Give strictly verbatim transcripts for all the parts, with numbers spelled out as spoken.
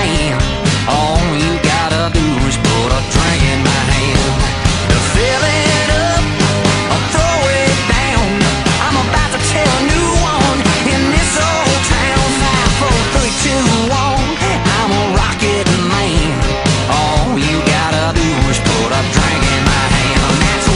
man. All you gotta do is put a drink in my hand. To fill it up or throw it down, I'm about to tell a new one in this old town. Five, four, three, two, one, I'm a rocket man. All you gotta do is put a drink in my hand. That's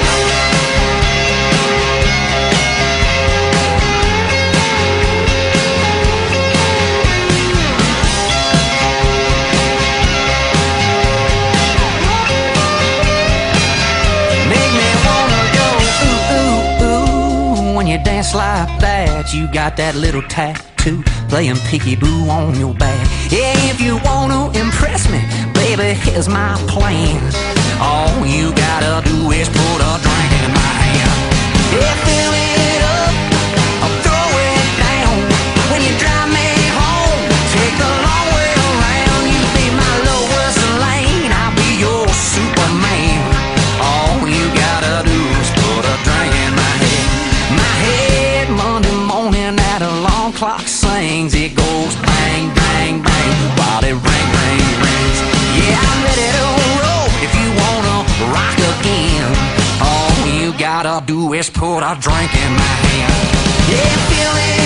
you dance like that, you got that little tattoo playing peekaboo on your back. Yeah, if you wanna impress me, baby, here's my plan. All you gotta do is put a drink in my hand. Yeah, fill it up or throw it down. When you drive me home, take the long way around. You be my Lois Lane, I'll be your Superman. All you gotta do is put a drink in my head. My head Monday morning, that alarm clock sings. It goes bang, bang, bang, while it ring, ring, rings. Yeah, I'm ready to roll if you wanna rock again. All you gotta do is put a drink in my hand. Yeah, feel it